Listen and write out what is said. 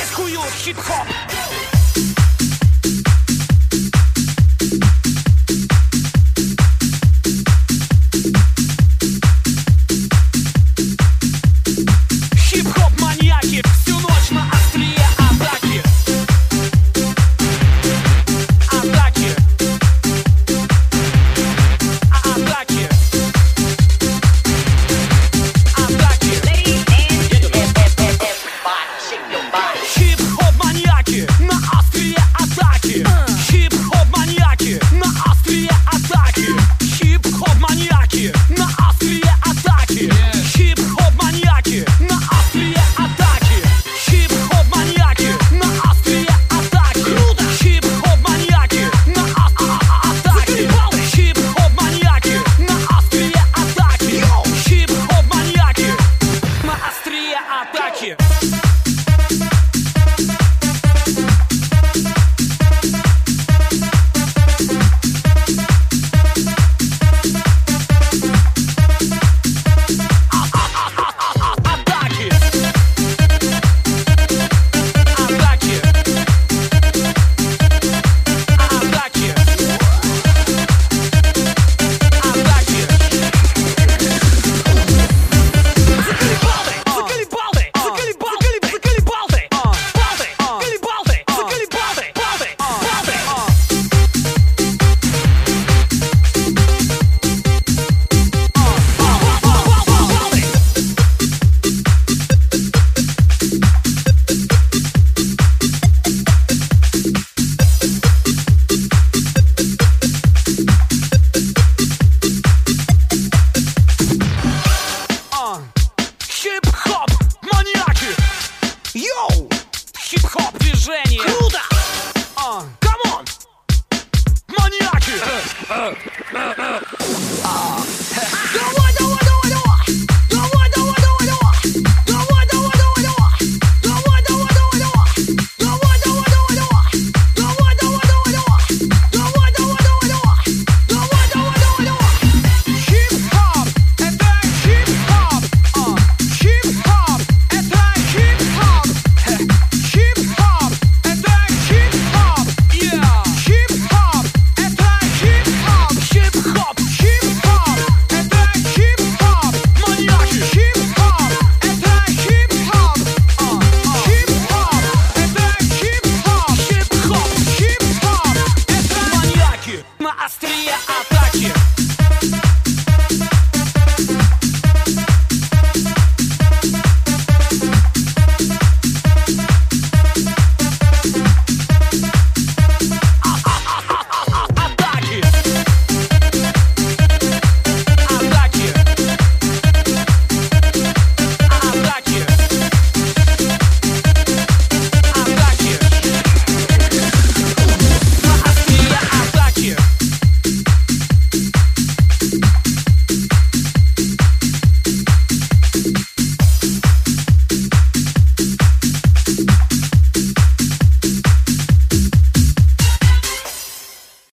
здесь куют хип-хоп. Хип-хоп-маньяки всю ночь на острие атаки. Атаки. Атаки. Хип-хоп-маньяки на острие атаки. Хип-хоп-маньяки на острие атаки. Хип-хоп-маньяки на острие атаки. Хип-хоп-маньяки на острие атаки. Хип-хоп-маньяки на острие атаки. Хип-хоп-маньяки на атаки. Хип-хоп-маньяки на острие атаки. Хип-хоп-маньяки на острие атаки. Хип-хоп-маньяки! Йоу! Хип-хоп движение! Круто! Камон! Маньяки!